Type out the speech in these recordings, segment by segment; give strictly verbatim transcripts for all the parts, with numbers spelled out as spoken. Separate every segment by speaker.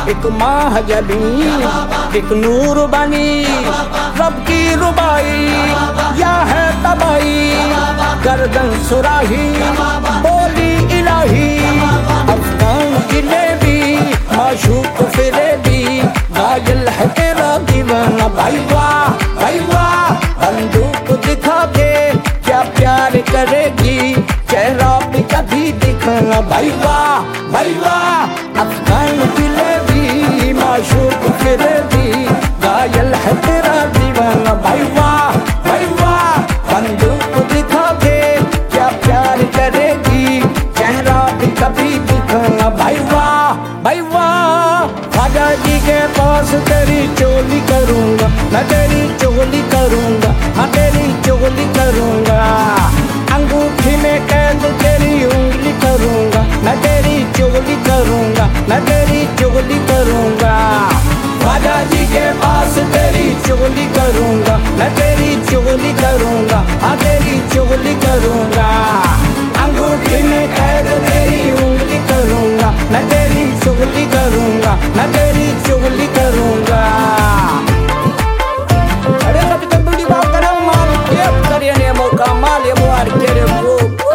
Speaker 1: एक माह जबी, एक नूर बनी, रब की रुबाई या है तबाई, गर्दन सुराही बोली इलाही, अफगान जिलेबी माशूक फिरेबी, गाजल है तेरा दीवाना। भाई वाह भाई वाह, बंदूक दिखा के क्या प्यार करेगी, चेहरा भी कभी दिखाना। भाई वाह भाई वाह, अफगान जिलेबी माशूक फिरेबी, गाजल है तेरा दीवाना। भाई वाह भाई वाह, बंदूक दिखा के क्या प्यार करेगी, चेहरा भी कभी दिखाना। भाई वाह भाई वाह, ख्वाजा जी के पास तेरी चोली करूंगा, मैं तेरी चोली करूंगा, हाँ तेरी चोली करूंगा, अंगूठी में कैद तेरी उंगली करूंगा, मैं तेरी चोली करूंगा, मैं तेरी चोली करूंगा। ख्वाजा जी के पास तेरी चोली करूंगा, मैं तेरी चोली करूंगा, हाँ तेरी चोली करूंगा, अंगूठी में कैद तेरी उंगली करूंगा, मैं तेरी चोली करूंगा, मैं तेरी चोली करूंगा। अरे कभी तो बड़ी बात करो माल के करिए ने मौका माल ये मुआर तेरे को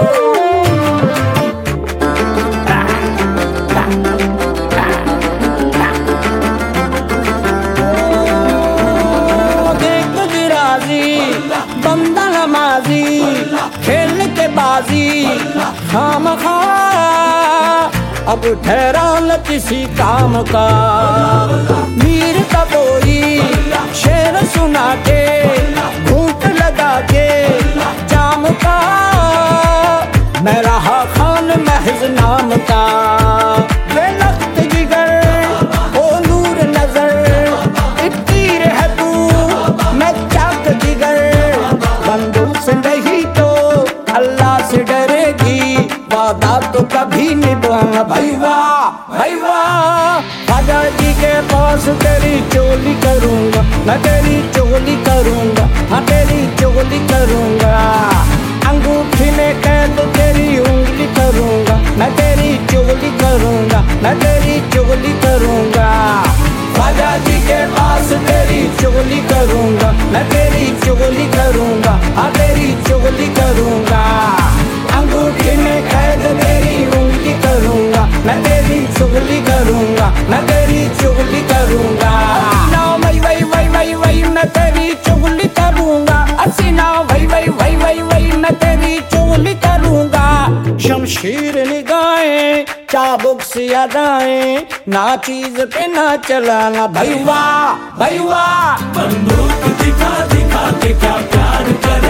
Speaker 1: देख गिराजी बंदा नमाजी खेल के बाजी खामखा अब ठहरा न किसी काम का। मीर का कोई शेर सुना के घूंट लगा के जाम का, मैं रहा खान महज नाम का। वे लख्त जिगर ओ नूर नजर, एक तीर है तू मैं चाक जिगर, बंदूक से नहीं तो अल्लाह से डरेगी, वादा तो कभी निभाना। भाई वाह भाई वाह, ख्वाजा जी के पास तेरी चोली करूंगा, मैं तेरी चोली करूंगा, हाँ तेरी चोली करूंगा, अंगूठी में कैद तेरी उंगली करूंगा, मैं तेरी चोली करूंगा, मैं तेरी चोली करूंगा। ख्वाजा जी के पास तेरी चोली करूंगा, मैं तेरी चोली करूंगा, हाँ तेरी चोली करूंगा, अंगूठी में कैद तेरी उंगली करूंगा, मैं तेरी चुगली करूंगा, मैं तेरी चुगली करूंगा। ना वही वही वही वही वही मैं तेरी चुगली करूंगा, असीना वही वही वही वही वही मैं तेरी चुगली करूंगा। शमशीर निगाहें चाबुक से अदाएं, ना चीज पे ना चलाना। भाई वाह भाई वाह,
Speaker 2: बंदूक दिखा दिखा के क्या प्यार कर